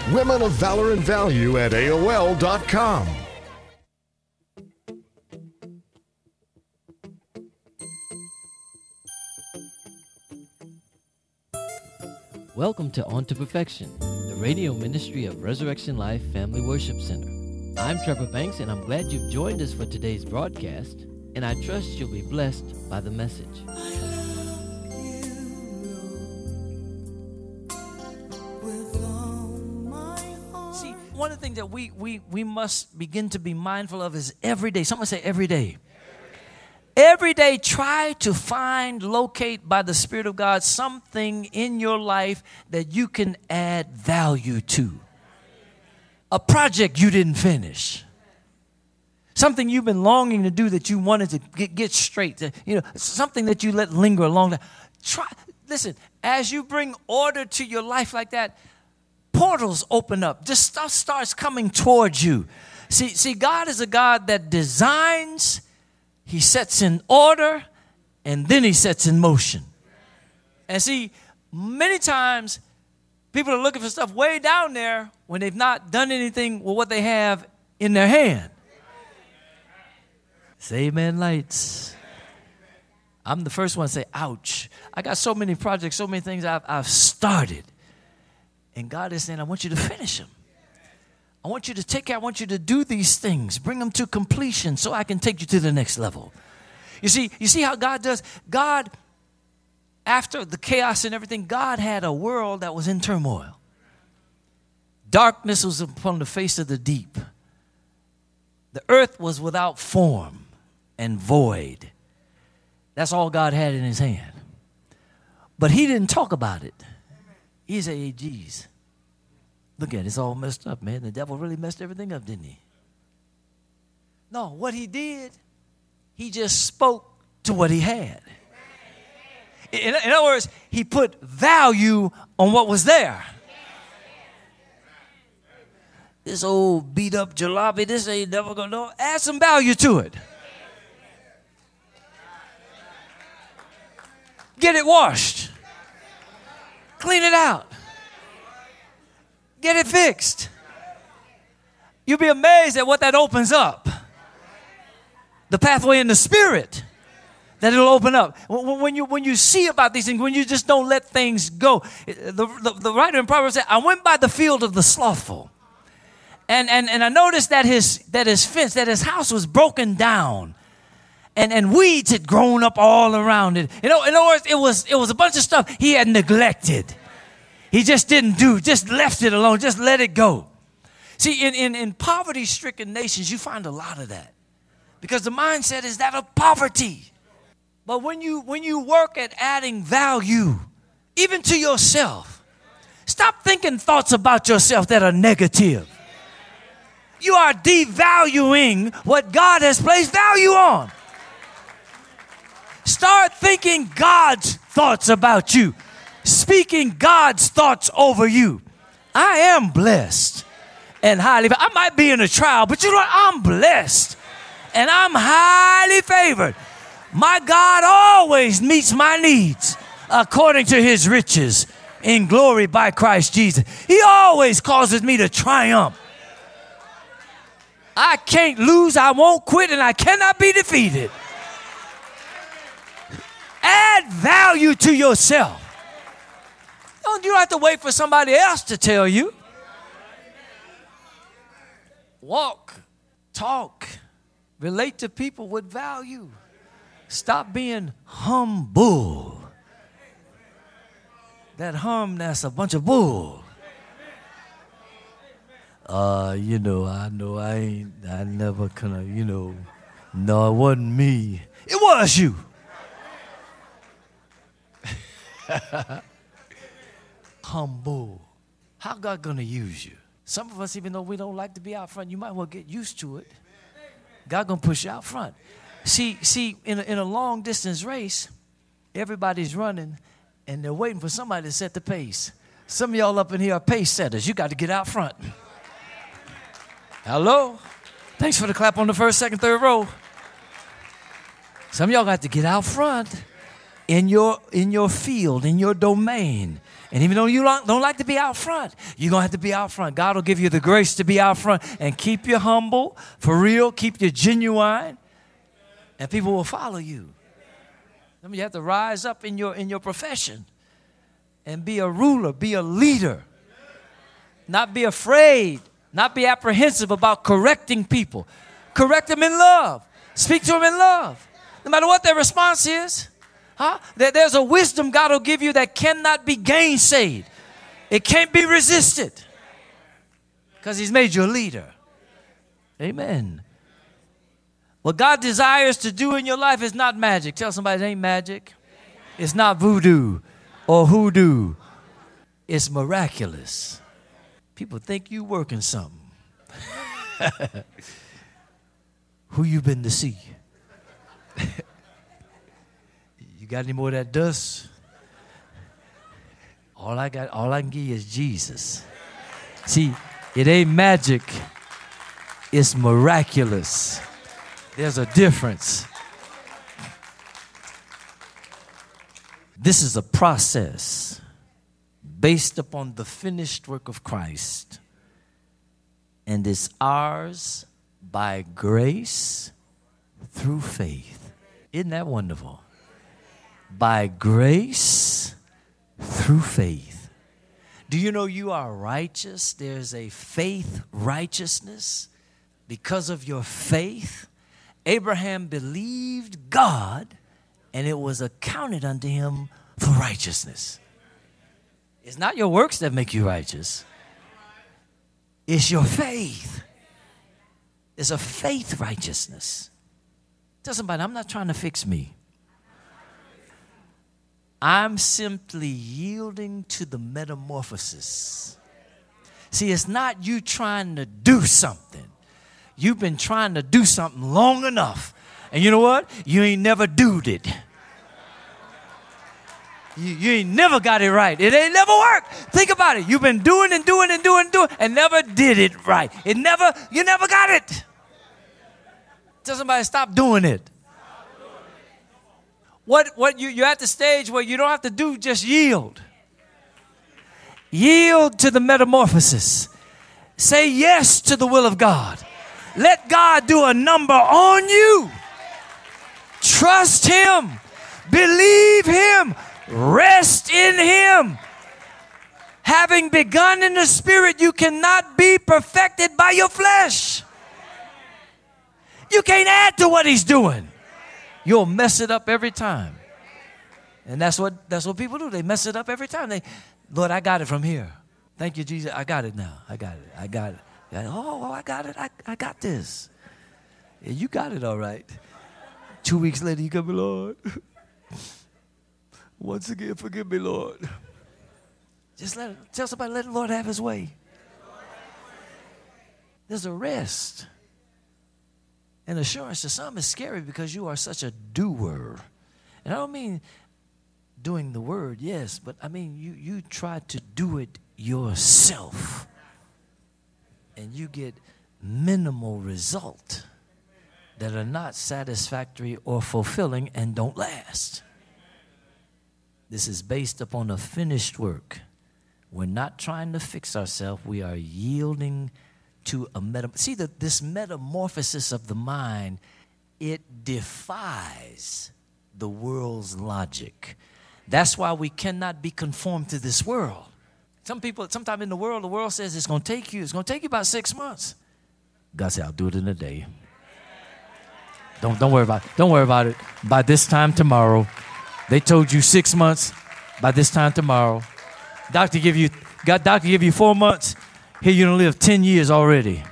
Women of Valor and Value at AOL.com. Welcome to On to Perfection, the radio ministry of Resurrection Life Family Worship Center. I'm Trevor Banks, and I'm glad you've joined us for today's broadcast, and I trust you'll be blessed by the message. See, one of the things that we must begin to be mindful of is every day. Someone say every day. Every day, try to find, locate by the Spirit of God something in your life that you can add value to. A project you didn't finish. Something you've been longing to do that you wanted to get straight. Something that you let linger a long time. Listen, as you bring order to your life like that, portals open up. Just stuff starts coming towards you. See, God is a God that designs, He sets in order, and then He sets in motion. And see, many times people are looking for stuff way down there when they've not done anything with what they have in their hand. Say amen, lights. I'm the first one to say, ouch. I got so many projects, so many things I've started. And God is saying, I want you to finish them. I want you to take care. I want you to do these things. Bring them to completion so I can take you to the next level. You see how God does? God, after the chaos and everything, God had a world that was in turmoil. Darkness was upon the face of the deep. The earth was without form and void. That's all God had in His hand. But He didn't talk about it. He said, hey, geez. Look at it, it's all messed up, man. The devil really messed everything up, didn't he? No, what he did, he just spoke to what he had. In other words, he put value on what was there. This old beat up jalopy, this ain't never gonna know. Add some value to it. Get it washed. Clean it out. Get it fixed. You'll be amazed at what that opens up. The pathway in the Spirit that it'll open up. When you see about these things, when you just don't let things go. The writer in Proverbs said, I went by the field of the slothful. And I noticed that his fence, that his house was broken down. And weeds had grown up all around it. In other words, it was a bunch of stuff he had neglected. He just didn't do, just left it alone, just let it go. See, in poverty-stricken nations, you find a lot of that. Because the mindset is that of poverty. But when you work at adding value, even to yourself, stop thinking thoughts about yourself that are negative. You are devaluing what God has placed value on. Start thinking God's thoughts about you. Speaking God's thoughts over you. I am blessed and highly favored. I might be in a trial, but you know what? I'm blessed and I'm highly favored. My God always meets my needs according to His riches in glory by Christ Jesus. He always causes me to triumph. I can't lose, I won't quit, and I cannot be defeated. Add value to yourself. You don't have to wait for somebody else to tell you. Walk, talk, relate to people with value. Stop being humble. That that's a bunch of bull. I never could have, no, it wasn't me. It was you. Humble. How God gonna use you? Some of us, even though we don't like to be out front, you might well get used to it. God gonna push you out front. See, in a long distance race, everybody's running and they're waiting for somebody to set the pace. Some of y'all up in here are pace setters. You got to get out front. Hello? Thanks for the clap on the first, second, third row. Some of y'all got to get out front in your field, in your domain, And even though you don't like to be out front, you're going to have to be out front. God will give you the grace to be out front and keep you humble, for real, keep you genuine, and people will follow you. I mean, you have to rise up in your profession and be a ruler, be a leader. Not be afraid, not be apprehensive about correcting people. Correct them in love. Speak to them in love. No matter what their response is. There's a wisdom God will give you that cannot be gainsaid. It can't be resisted. Because He's made you a leader. Amen. What God desires to do in your life is not magic. Tell somebody it ain't magic. It's not voodoo or hoodoo. It's miraculous. People think you working something. Who you been to see? You got any more of that dust? All I can give you is Jesus. See, it ain't magic. It's miraculous. There's a difference. This is a process based upon the finished work of Christ. And it's ours by grace through faith. Isn't that wonderful? By grace through faith. Do you know you are righteous? There's a faith righteousness. Because of your faith, Abraham believed God, and it was accounted unto him for righteousness. It's not your works that make you righteous. It's your faith. It's a faith righteousness. Tell somebody, I'm not trying to fix me. I'm simply yielding to the metamorphosis. See, it's not you trying to do something. You've been trying to do something long enough. And you know what? You ain't never doed it. You ain't never got it right. It ain't never worked. Think about it. You've been doing and never did it right. You never got it. Tell somebody, stop doing it. You're at the stage where you don't have to do just yield. Yield to the metamorphosis. Say yes to the will of God. Let God do a number on you. Trust Him. Believe Him. Rest in Him. Having begun in the Spirit, you cannot be perfected by your flesh. You can't add to what He's doing. You'll mess it up every time. And that's what people do. They mess it up every time. Lord, I got it from here. Thank you, Jesus. I got it now. I got it. Oh, I got it. I got this. Yeah, you got it all right. 2 weeks later, you come, Lord. Once again, forgive me, Lord. Just tell somebody, let the Lord have His way. There's a rest. And assurance to some is scary because you are such a doer. And I don't mean doing the word, yes, but I mean you try to do it yourself. And you get minimal result that are not satisfactory or fulfilling and don't last. This is based upon a finished work. We're not trying to fix ourselves. We are yielding to this metamorphosis of the mind, it defies the world's logic. That's why we cannot be conformed to this world. Sometimes in the world says it's going to take you about 6 months. God said, I'll do it in a day. Don't worry about it. Don't worry about it. By this time tomorrow, they told you 6 months. By this time tomorrow, doctor give you 4 months. Here you done live 10 years already.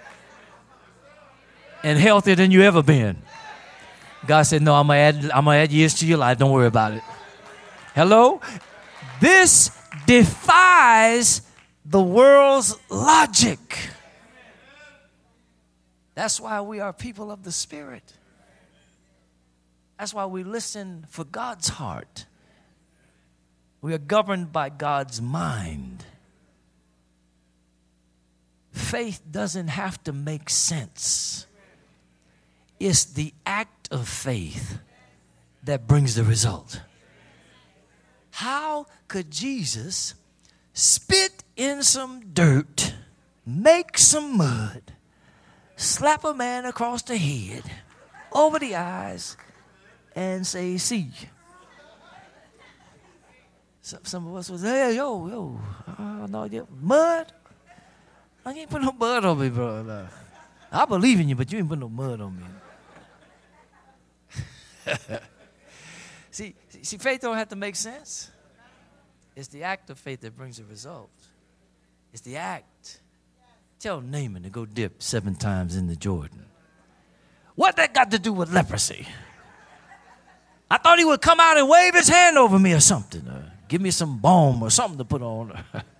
And healthier than you ever been. God said, no, I'm gonna add years to your life. Don't worry about it. Hello? This defies the world's logic. That's why we are people of the Spirit. That's why we listen for God's heart. We are governed by God's mind. Faith doesn't have to make sense. It's the act of faith that brings the result. How could Jesus spit in some dirt, make some mud, slap a man across the head, over the eyes, and say, see? Some of us was, hey, yo, no, mud? I ain't put no mud on me, bro. I believe in you, but you ain't put no mud on me. See, faith don't have to make sense. It's the act of faith that brings the result. It's the act. Tell Naaman to go dip 7 times in the Jordan. What that got to do with leprosy? I thought he would come out and wave his hand over me or something. Or give me some balm or something to put on.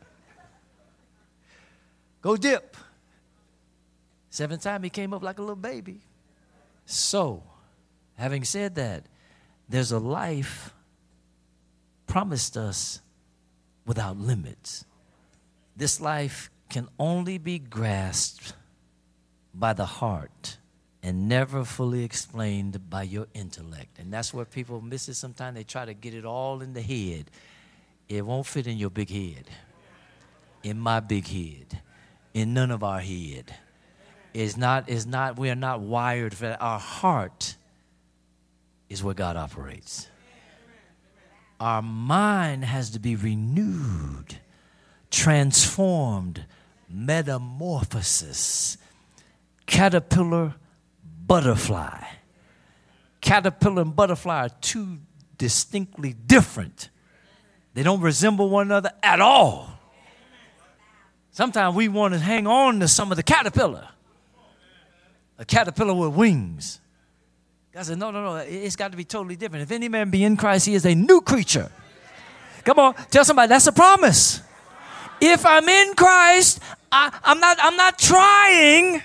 Go dip. 7th time he came up like a little baby. So, having said that, there's a life promised us without limits. This life can only be grasped by the heart and never fully explained by your intellect. And that's where people miss it sometimes. They try to get it all in the head. It won't fit in your big head, in my big head, in none of our head. We are not wired for that. Our heart is where God operates. Our mind has to be renewed, transformed, metamorphosis, caterpillar, butterfly. Caterpillar and butterfly are two distinctly different. They don't resemble one another at all. Sometimes we want to hang on to some of the caterpillar. A caterpillar with wings. God said, no, it's got to be totally different. If any man be in Christ, he is a new creature. Come on, tell somebody, that's a promise. If I'm in Christ, I'm not trying.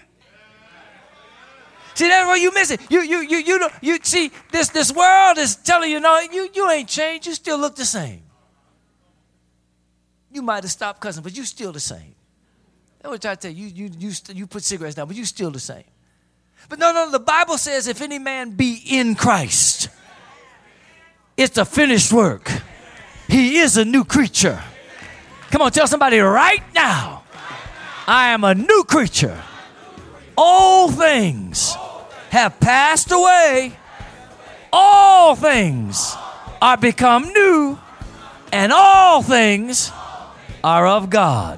See, that's where you miss it. You see, this world is telling you, no, you ain't changed. You still look the same. You might have stopped cussing, but you still the same. That's what I tell you. You put cigarettes down, but you still the same. But no, the Bible says if any man be in Christ, it's a finished work. He is a new creature. Come on, tell somebody right now, I am a new creature. All things have passed away. All things are become new, and all things are of God.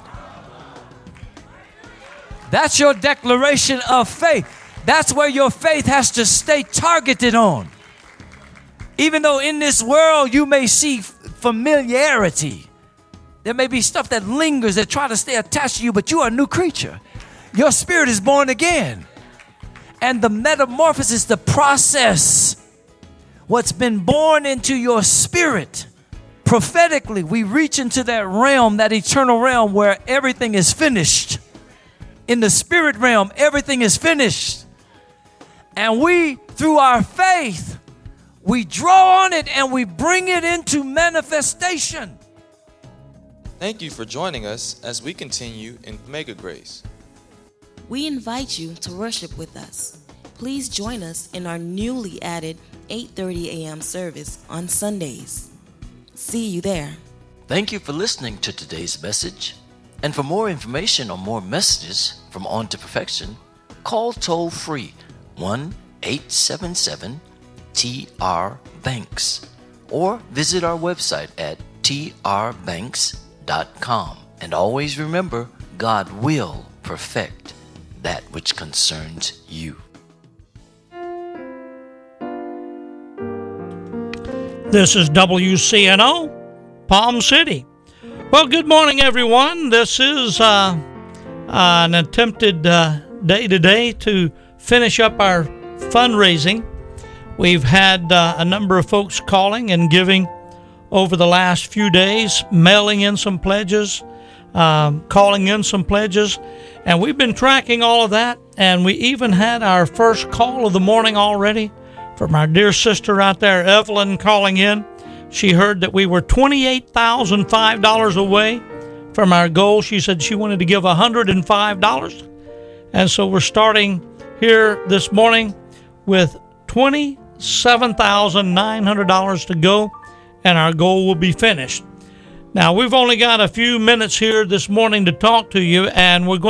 That's your declaration of faith. That's where your faith has to stay targeted on. Even though in this world you may see familiarity, there may be stuff that lingers that try to stay attached to you, but you are a new creature. Your spirit is born again. And the metamorphosis, the process, what's been born into your spirit, prophetically, we reach into that realm, that eternal realm where everything is finished. In the spirit realm, everything is finished. And we, through our faith, we draw on it and we bring it into manifestation. Thank you for joining us as we continue in Mega Grace. We invite you to worship with us. Please join us in our newly added 8:30 a.m. service on Sundays. See you there. Thank you for listening to today's message. And for more information on more messages from On to Perfection, call toll-free 1-877-TR-BANKS or visit our website at trbanks.com. And always remember, God will perfect that which concerns you. This is WCNO, Palm City. Well, good morning, everyone. This is an attempted day today to finish up our fundraising. We've had a number of folks calling and giving over the last few days, mailing in some pledges, calling in some pledges, and we've been tracking all of that, and we even had our first call of the morning already from our dear sister out there, Evelyn, calling in. She heard that we were $28,005 away from our goal. She said she wanted to give $105, and so we're starting here this morning with $27,900 to go, and our goal will be finished. Now, we've only got a few minutes here this morning to talk to you, and we're going